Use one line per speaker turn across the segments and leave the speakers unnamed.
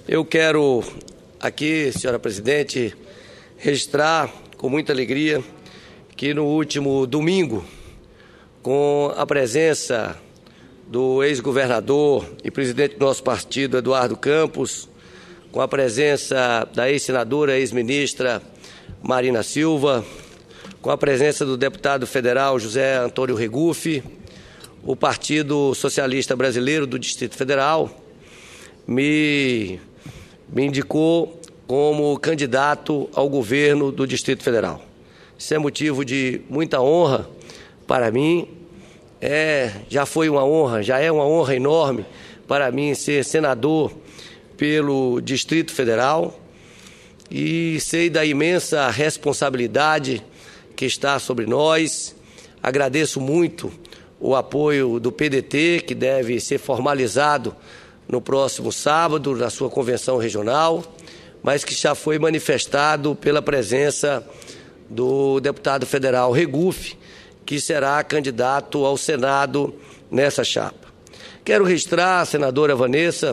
Eu quero aqui, senhora presidente, registrar com muita alegria que no último domingo, com a presença do ex-governador e presidente do nosso partido, Eduardo Campos, com a presença da ex-senadora, ex-ministra Marina Silva, com a presença do deputado federal José Antônio Regufe, o Partido Socialista Brasileiro do Distrito Federal me indicou como candidato ao governo do Distrito Federal. Isso é motivo de muita honra para mim. Já foi uma honra, já é uma honra enorme para mim ser senador pelo Distrito Federal e sei da imensa responsabilidade que está sobre nós. Agradeço muito o apoio do PDT, que deve ser formalizado no próximo sábado, na sua convenção regional, mas que já foi manifestado pela presença do deputado federal Regufe, que será candidato ao Senado nessa chapa. Quero registrar, senadora Vanessa,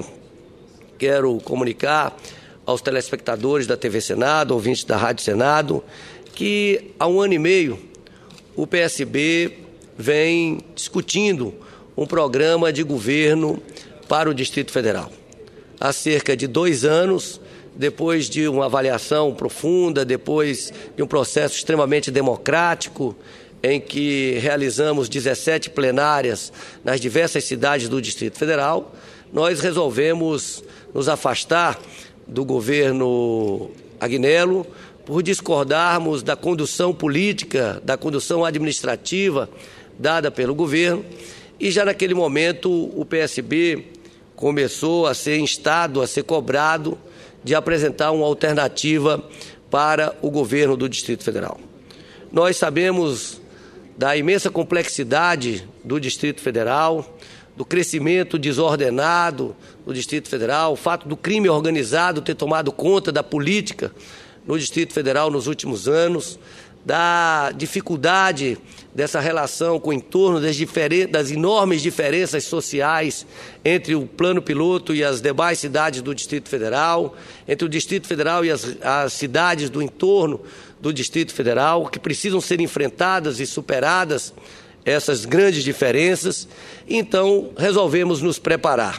quero comunicar aos telespectadores da TV Senado, ouvintes da Rádio Senado, que há 1 ano e meio o PSB vem discutindo um programa de governo para o Distrito Federal. Há cerca de 2 anos, depois de uma avaliação profunda, depois de um processo extremamente democrático, em que realizamos 17 plenárias nas diversas cidades do Distrito Federal, nós resolvemos nos afastar do governo Agnello por discordarmos da condução política, da condução administrativa dada pelo governo, e já naquele momento o PSB começou a ser instado, a ser cobrado de apresentar uma alternativa para o governo do Distrito Federal. Nós sabemos da imensa complexidade do Distrito Federal, do crescimento desordenado do Distrito Federal, o fato do crime organizado ter tomado conta da política no Distrito Federal nos últimos anos, da dificuldade dessa relação com o entorno das enormes diferenças sociais entre o plano piloto e as demais cidades do Distrito Federal, entre o Distrito Federal e as cidades do entorno do Distrito Federal, que precisam ser enfrentadas e superadas essas grandes diferenças. Então, resolvemos nos preparar.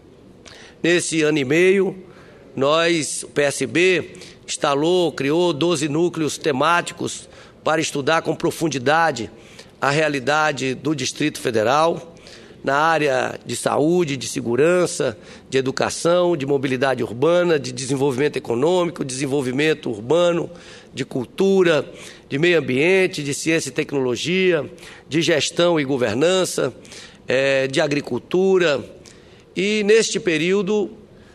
Nesse 1 ano e meio, o PSB, criou 12 núcleos temáticos para estudar com profundidade a realidade do Distrito Federal, na área de saúde, de segurança, de educação, de mobilidade urbana, de desenvolvimento econômico, desenvolvimento urbano, de cultura, de meio ambiente, de ciência e tecnologia, de gestão e governança, de agricultura. E neste período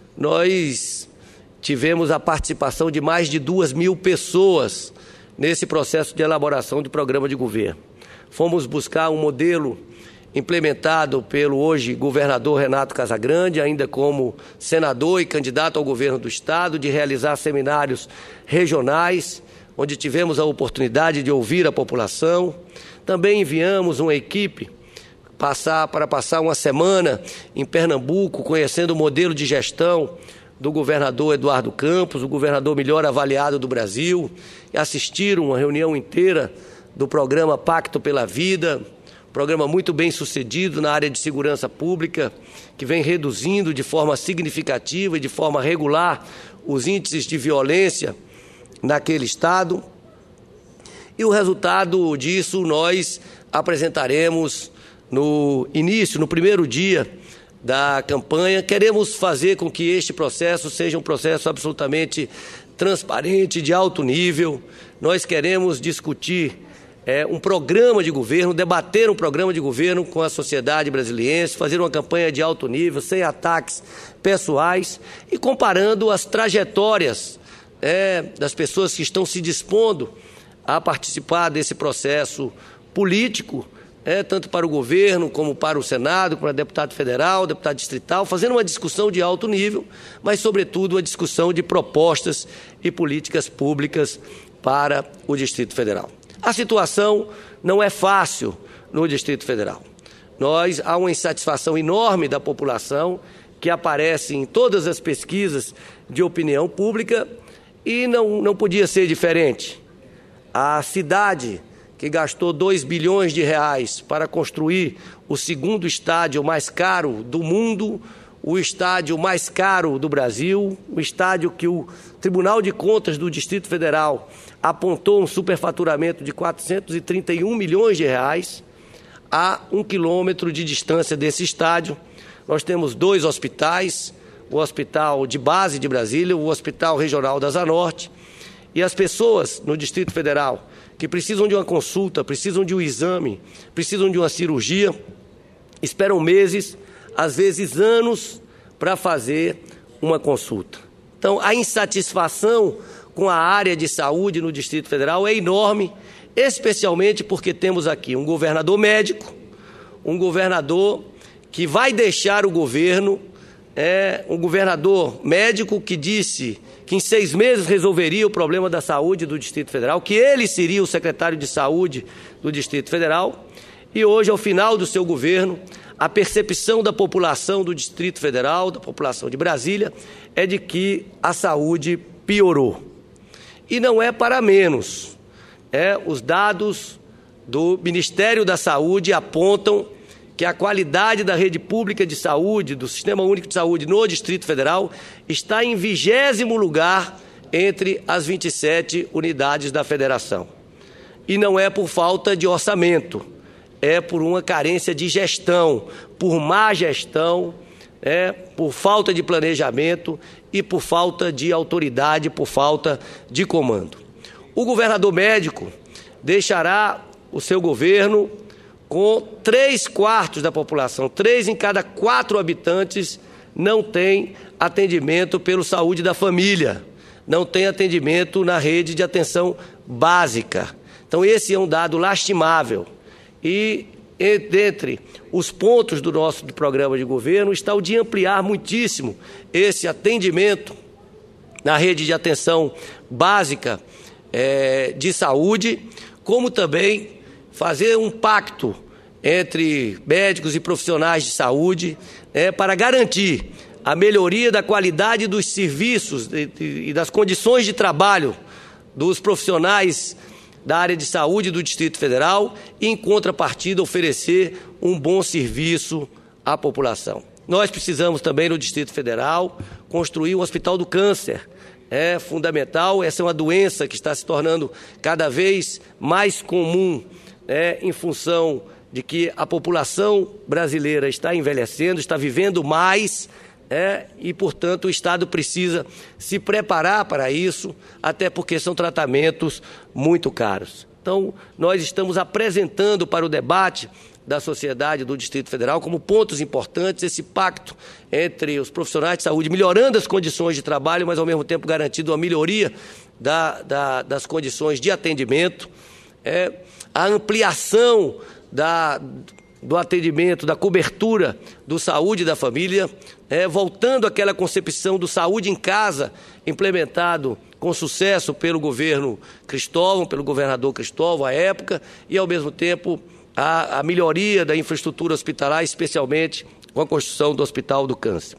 nós tivemos a participação de mais de 2.000 pessoas nesse processo de elaboração do programa de governo. Fomos buscar um modelo implementado pelo hoje governador Renato Casagrande, ainda como senador e candidato ao governo do Estado, de realizar seminários regionais, onde tivemos a oportunidade de ouvir a população. Também enviamos uma equipe para passar uma semana em Pernambuco, conhecendo o modelo de gestão do governador Eduardo Campos, o governador melhor avaliado do Brasil, e assistiram uma reunião inteira do programa Pacto pela Vida, programa muito bem sucedido na área de segurança pública, que vem reduzindo de forma significativa e de forma regular os índices de violência naquele estado. E o resultado disso nós apresentaremos no primeiro dia da campanha. Queremos fazer com que este processo seja um processo absolutamente transparente, de alto nível. Nós queremos discutir um programa de governo, debater um programa de governo com a sociedade brasiliense, fazer uma campanha de alto nível, sem ataques pessoais e comparando as trajetórias das pessoas que estão se dispondo a participar desse processo político, tanto para o governo como para o Senado, para deputado federal, deputado distrital, fazendo uma discussão de alto nível, mas, sobretudo, uma discussão de propostas e políticas públicas para o Distrito Federal. A situação não é fácil no Distrito Federal. Há uma insatisfação enorme da população que aparece em todas as pesquisas de opinião pública e não podia ser diferente. A cidade que gastou 2 bilhões de reais para construir o segundo estádio mais caro do mundo, o estádio mais caro do Brasil, o estádio que o Tribunal de Contas do Distrito Federal apontou um superfaturamento de 431 milhões de reais, a 1 quilômetro de distância desse estádio. Nós temos 2 hospitais, o Hospital de Base de Brasília, o Hospital Regional da Zanorte, e as pessoas no Distrito Federal que precisam de uma consulta, precisam de um exame, precisam de uma cirurgia, esperam meses, às vezes anos, para fazer uma consulta. Então, a insatisfação com a área de saúde no Distrito Federal é enorme, especialmente porque temos aqui um governador médico, um governador que vai deixar o governo, um governador médico que disse que em 6 meses resolveria o problema da saúde do Distrito Federal, que ele seria o secretário de saúde do Distrito Federal, e hoje, ao final do seu governo, a percepção da população do Distrito Federal, da população de Brasília, é de que a saúde piorou. E não é para menos. Os dados do Ministério da Saúde apontam que a qualidade da rede pública de saúde, do Sistema Único de Saúde no Distrito Federal, está em 20º lugar entre as 27 unidades da Federação. E não é por falta de orçamento, é por uma carência de gestão, por má gestão, por falta de planejamento e por falta de autoridade, por falta de comando. O governador médico deixará o seu governo com 3/4 da população, 3 em cada 4 habitantes não tem atendimento pelo Saúde da Família, não tem atendimento na rede de atenção básica. Então, esse é um dado lastimável. E, dentre os pontos do nosso programa de governo, está o de ampliar muitíssimo esse atendimento na rede de atenção básica de saúde, como também fazer um pacto entre médicos e profissionais de saúde para garantir a melhoria da qualidade dos serviços e das condições de trabalho dos profissionais da área de saúde do Distrito Federal e, em contrapartida, oferecer um bom serviço à população. Nós precisamos também, no Distrito Federal, construir um hospital do câncer. É fundamental, essa é uma doença que está se tornando cada vez mais comum, em função de que a população brasileira está envelhecendo, está vivendo mais, e, portanto, o Estado precisa se preparar para isso, até porque são tratamentos muito caros. Então, nós estamos apresentando para o debate da sociedade do Distrito Federal como pontos importantes esse pacto entre os profissionais de saúde, melhorando as condições de trabalho, mas, ao mesmo tempo, garantindo a melhoria das condições de atendimento, a ampliação do atendimento, da cobertura do Saúde da Família, voltando àquela concepção do Saúde em Casa, implementado com sucesso pelo governo Cristóvão, pelo governador Cristóvão à época, e, ao mesmo tempo, a melhoria da infraestrutura hospitalar, especialmente com a construção do Hospital do Câncer.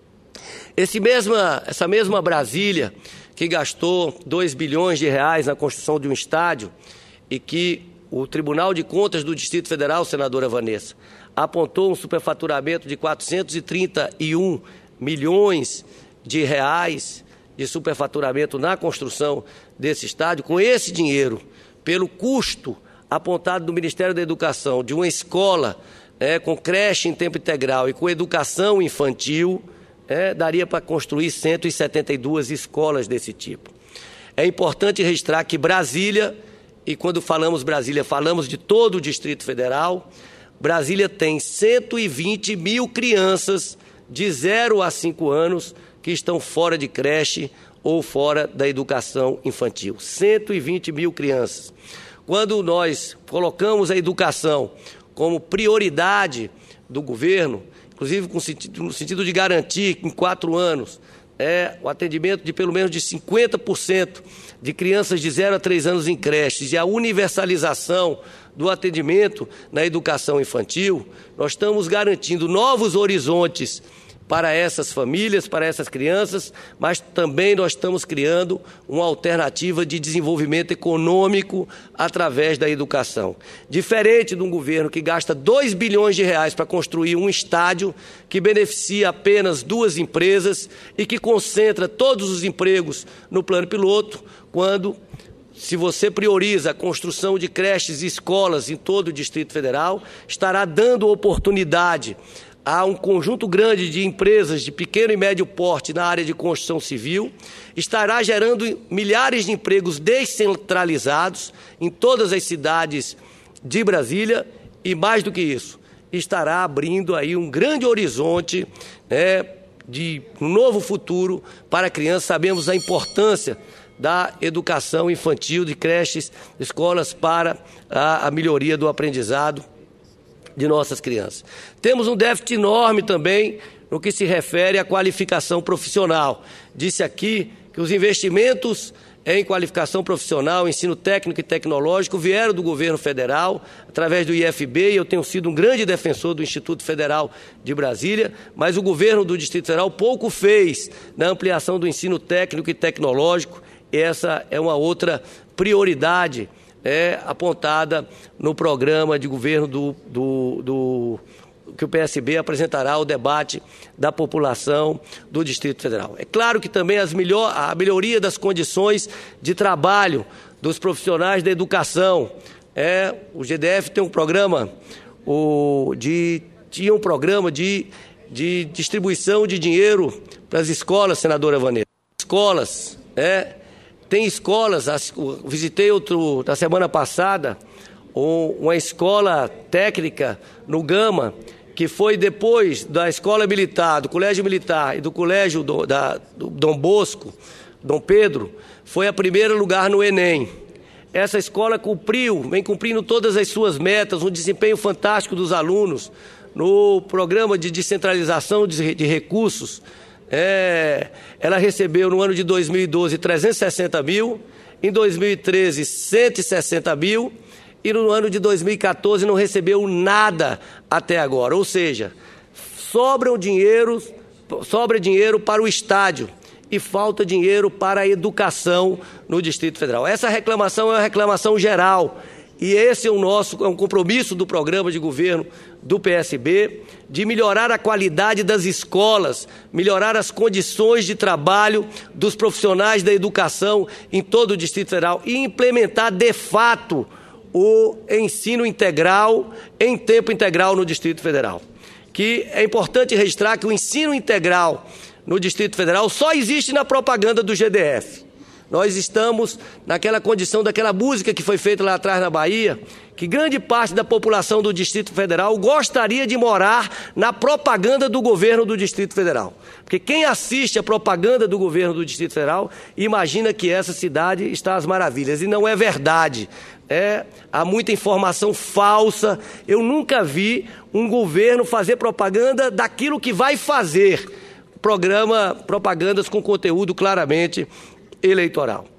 Essa mesma Brasília, que gastou 2 bilhões de reais na construção de um estádio e que o Tribunal de Contas do Distrito Federal, senadora Vanessa, apontou um superfaturamento de 431 milhões de reais de superfaturamento na construção desse estádio. Com esse dinheiro, pelo custo apontado do Ministério da Educação de uma escola com creche em tempo integral e com educação infantil, daria para construir 172 escolas desse tipo. É importante registrar que Brasília, e quando falamos Brasília, falamos de todo o Distrito Federal, Brasília tem 120 mil crianças de 0 a 5 anos que estão fora de creche ou fora da educação infantil. 120 mil crianças. Quando nós colocamos a educação como prioridade do governo, inclusive no sentido de garantir que em 4 anos o atendimento de pelo menos de 50% de crianças de 0 a 3 anos em creches e a universalização do atendimento na educação infantil, nós estamos garantindo novos horizontes para essas famílias, para essas crianças, mas também nós estamos criando uma alternativa de desenvolvimento econômico através da educação. Diferente de um governo que gasta 2 bilhões de reais para construir um estádio que beneficia apenas 2 empresas e que concentra todos os empregos no plano piloto, quando, se você prioriza a construção de creches e escolas em todo o Distrito Federal, estará dando oportunidade há um conjunto grande de empresas de pequeno e médio porte na área de construção civil, estará gerando milhares de empregos descentralizados em todas as cidades de Brasília e, mais do que isso, estará abrindo aí um grande horizonte de um novo futuro para a criança. Sabemos a importância da educação infantil, de creches, escolas para a melhoria do aprendizado de nossas crianças. Temos um déficit enorme também no que se refere à qualificação profissional. Disse aqui que os investimentos em qualificação profissional, ensino técnico e tecnológico vieram do governo federal, através do IFB, e eu tenho sido um grande defensor do Instituto Federal de Brasília, mas o governo do Distrito Federal pouco fez na ampliação do ensino técnico e tecnológico. Essa é uma outra prioridade apontada no programa de governo que o PSB apresentará ao debate da população do Distrito Federal. É claro que também a melhoria das condições de trabalho dos profissionais da educação. O GDF tem um programa de distribuição de dinheiro para as escolas, senadora Vanessa. Escolas, tem escolas, visitei na semana passada uma escola técnica no Gama, que foi depois da Escola Militar, do Colégio Militar e do Colégio do Dom Bosco, Dom Pedro, foi a primeiro lugar no Enem. Essa escola vem cumprindo todas as suas metas, um desempenho fantástico dos alunos no programa de descentralização de recursos. Ela recebeu no ano de 2012 360 mil, em 2013 160 mil e no ano de 2014 não recebeu nada até agora. Ou seja, sobra dinheiro para o estádio e falta dinheiro para a educação no Distrito Federal. Essa reclamação é uma reclamação geral. E esse é um compromisso do programa de governo do PSB, de melhorar a qualidade das escolas, melhorar as condições de trabalho dos profissionais da educação em todo o Distrito Federal e implementar, de fato, o ensino integral em tempo integral no Distrito Federal. Que é importante registrar que o ensino integral no Distrito Federal só existe na propaganda do GDF. Nós estamos naquela condição daquela música que foi feita lá atrás na Bahia, que grande parte da população do Distrito Federal gostaria de morar na propaganda do governo do Distrito Federal. Porque quem assiste a propaganda do governo do Distrito Federal imagina que essa cidade está às maravilhas. E não é verdade. Há muita informação falsa. Eu nunca vi um governo fazer propaganda daquilo que vai fazer. Propagandas com conteúdo claramente eleitoral.